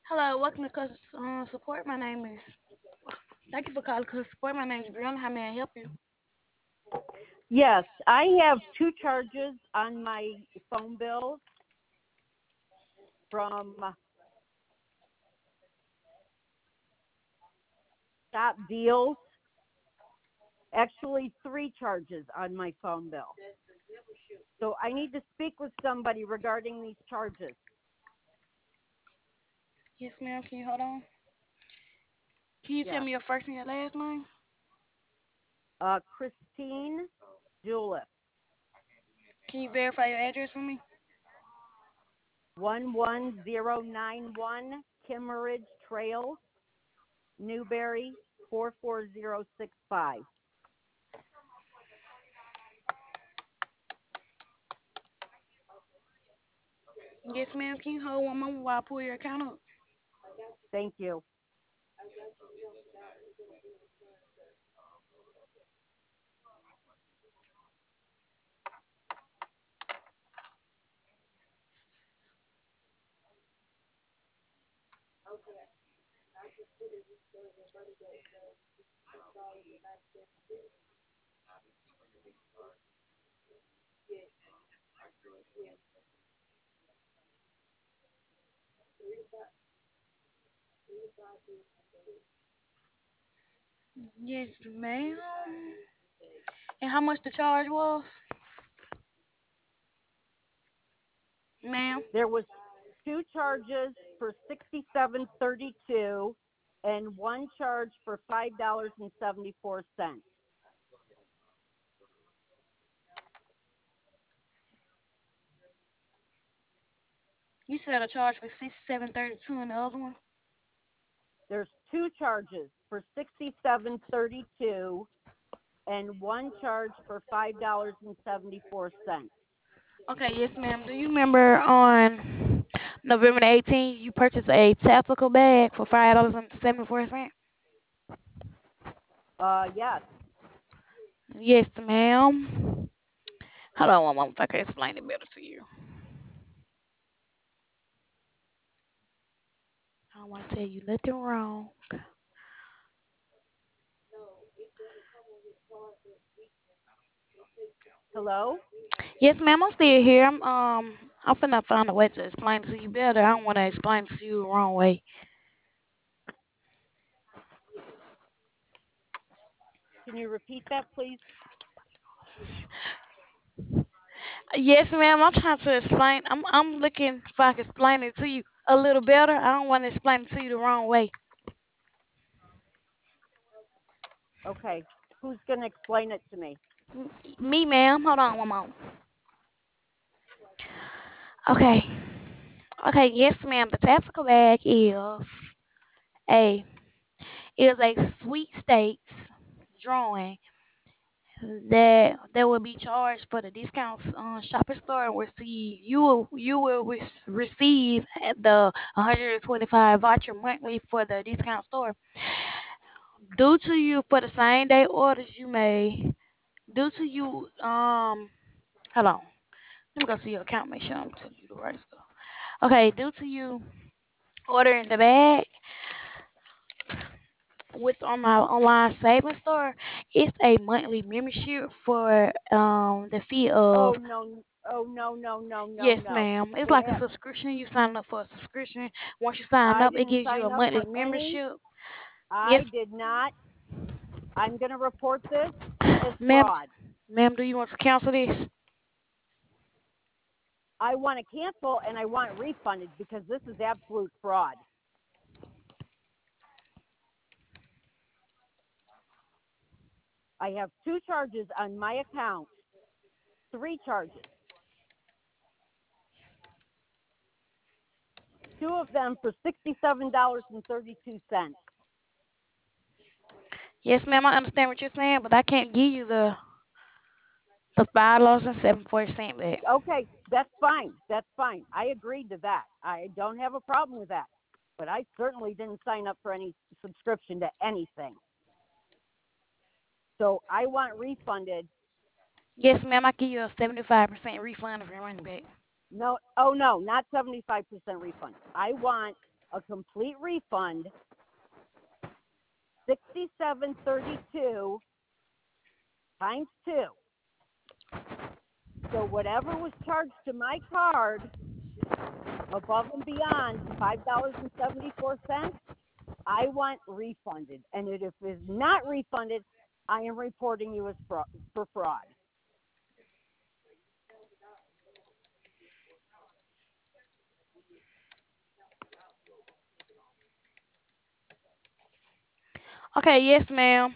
Hello, welcome to Customer Support. My name is. Thank you for calling Customer Support. My name is Brianna. How may I help you? Yes, I have two charges on my phone bill from Stop Deals. Actually, three charges on my phone bill. So I need to speak with somebody regarding these charges. Yes, ma'am. Can you hold on? Can you tell Yeah. me your first and your last name? Christine Juliff, Can you verify your address for me? 11091 Kimmeridge Trail, Newberry, 44065. Yes, ma'am. Can you hold one moment while I pull your account up? Thank you. Yes, ma'am. And how much the charge was? Ma'am. There was two charges for 67.32 and one charge for $5.74. You said a charge for 67.32 and the other one? There's two charges for 67.32 and one charge for $5.74. Okay, yes, ma'am. Do you remember on November the 18th you purchased a tactical bag for $5.74? Yes. Yes, ma'am. Hold on one moment if I can explain it better to you. I don't want to tell you nothing wrong. Hello? Yes, ma'am, I'm still here. I'm finna find a way to explain it to you better. I don't want to explain it to you the wrong way. Can you repeat that, please? Yes, ma'am, I'm trying to explain. I'm looking if I can explain it to you a little better. I don't want to explain it to you the wrong way. Okay. Who's going to explain it to me? Me, ma'am. Hold on one moment. Okay. Okay. Yes, ma'am. The tactical bag a a sweepstakes drawing that will be charged for the discounts on Shopper Store and receive you will receive the 125 voucher monthly for the discount store due to you for the same day orders you made due to you hold on, let me go see your account, make sure I'm telling you the right stuff. Okay, due to you ordering the bag with on my online savings store, it's a monthly membership for the fee Oh, of. no. Oh, no, no, no, no, Yes, no. ma'am. It's It like a ha- subscription. You sign up for a subscription. Once you sign I up, it didn't gives you a sign up monthly for any. membership. Yes, I did not. I'm going to report this as ma'am. fraud. Ma'am, do you want to cancel this? I want to cancel and I want it refunded because this is absolute fraud. I have two charges on my account, three charges, two of them for $67.32. Yes, ma'am. I understand what you're saying, but I can't give you the $5.74 back. Okay, that's fine. That's fine. I agreed to that. I don't have a problem with that. But I certainly didn't sign up for any subscription to anything. So I want refunded. Yes, ma'am. I give you a 75% refund of your money back. No, oh no, not 75% refund. I want a complete refund, 6732 times 2. So whatever was charged to my card above and beyond $5.74, I want refunded. And if it is not refunded, I am reporting you as for fraud. Okay, yes, ma'am.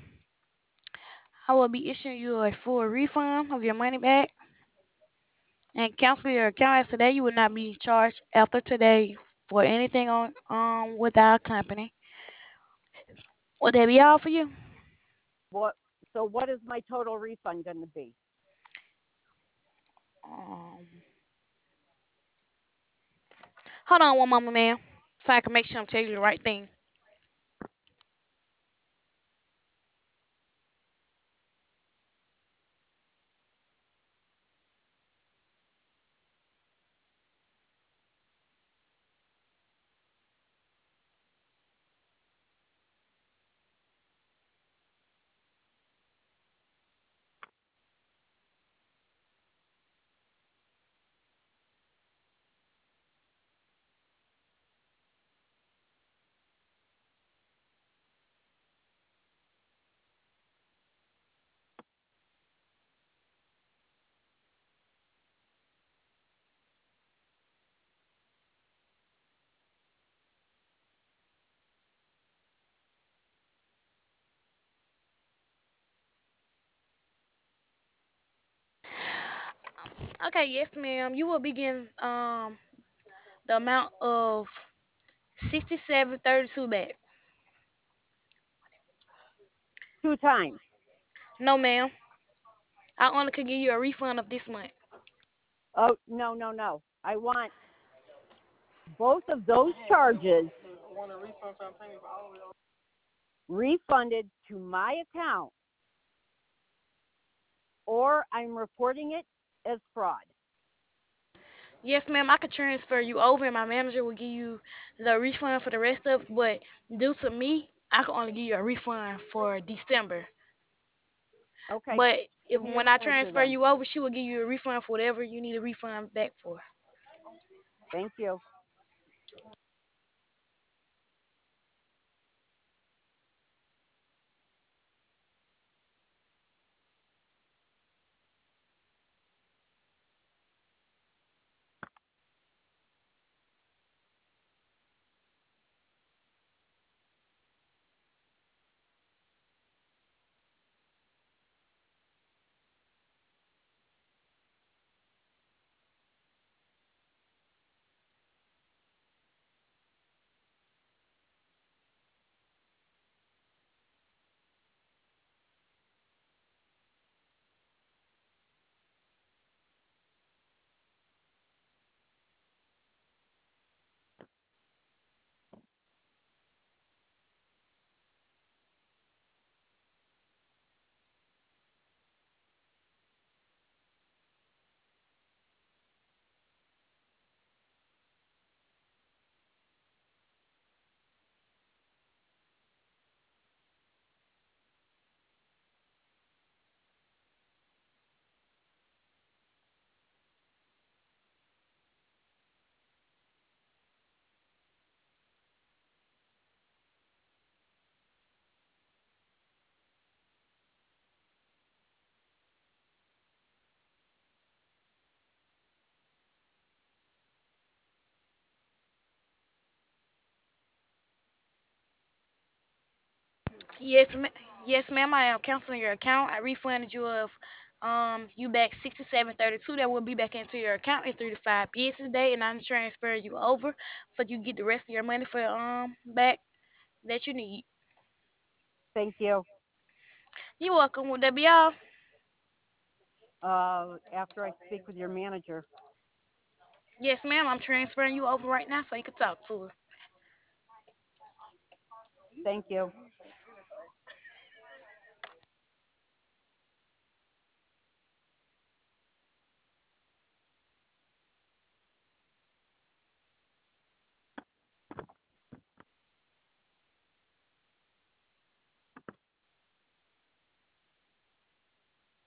I will be issuing you a full refund of your money back and cancel your account as today. You will not be charged after today for anything on with our company. Would that be all for you? What? So what is my total refund going to be? Um, Hold on one moment, ma'am, so I can make sure I'm telling you the right thing. Okay, yes, ma'am. You will be getting the amount of 67.32 back. 2 times. No, ma'am. I only could give you a refund of this month. Oh, no, no, no. I want both of those charges refunded to my account, or I'm reporting it as fraud. Yes, ma'am. I could transfer you over, and my manager will give you the refund for the rest of it. But due to me, I can only give you a refund for December. Okay, But if give me your when I manager transfer then. you over, she will give you a refund for whatever you need a refund back for. Thank you. Yes, yes, ma'am. I am canceling your account. I refunded you of you back 67.32. That will be back into your account in 3 to 5 business days, and I'm transferring you over so you get the rest of your money for back that you need. Thank you. You're welcome. Would that be all? After I speak with your manager. Yes, ma'am. I'm transferring you over right now so you can talk to her. Thank you.